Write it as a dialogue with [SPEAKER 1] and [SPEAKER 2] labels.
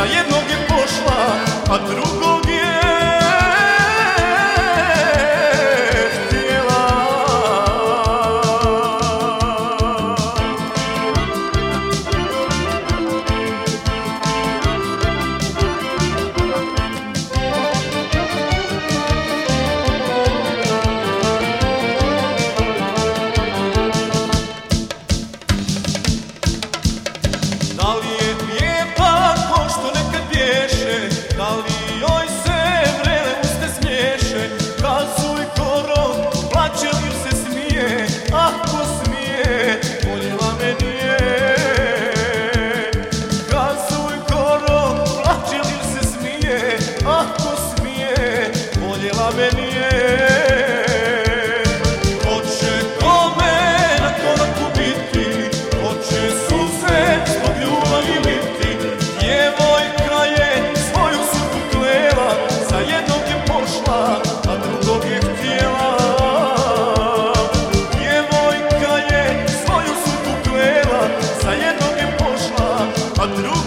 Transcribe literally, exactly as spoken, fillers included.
[SPEAKER 1] za jednog je pošla, a drugog je htjela. Da li je lijepa ko što nekad bješe, da li joj se vrele uste smiješe, kazuj koro, plaće li se smije, ako smije, voljela me nije. Kazuj koro, plaće li se smije, ako smije, voljela me nije. Hoće kome na koraku biti, hoće suze zbog ljubavi biti. Djevojka je svoju sudbu klela, za jednog je pošla, a drugog je htjela. Djevojka je svoju sudbu klela, za jednog je pošla, a drugog